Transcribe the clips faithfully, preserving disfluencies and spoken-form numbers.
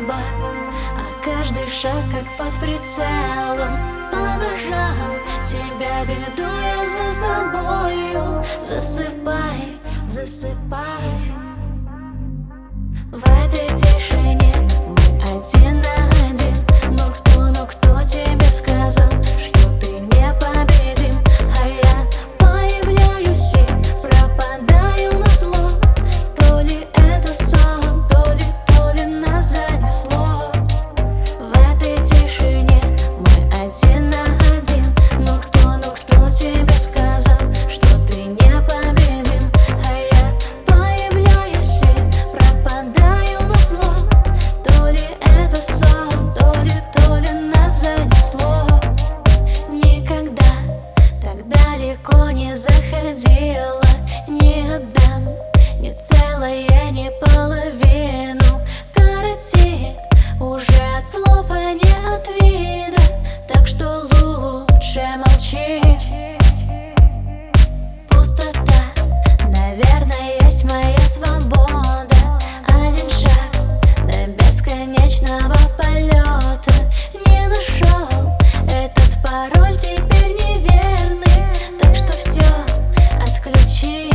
слаба, а каждый шаг как под прицелом. По ножам тебя веду я за собою. Засыпай, засыпай. В этой тишине мы один на один. Ну кто, ну кто тебе сказал, что ты непобедим? А я появляюсь и пропадаю назло. То ли это сон, то ли, то ли нас занесло. В этой тишине мы один на один. Ну кто, ну кто тебе сказал, что ты непобедим? А я появляюсь и пропадаю назло. То ли это сон, то ли, то ли нас занесло. Никогда так далеко не заходила. Не отдам ни целое, ни половину. Коротит уже от слов, а не от вида. Так что лучше молчи. Пустота, наверное, есть моя свобода. Один шаг до бесконечного полета. Не нашел этот пароль, теперь неверный. Так что все отключи.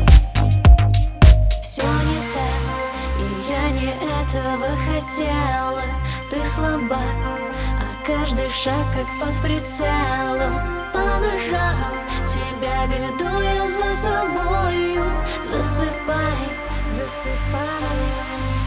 Все не так, и я не этого хотела. Ты слаба, а каждый шаг как под прицелом. По ножам тебя веду я за собою. Засыпай, засыпай.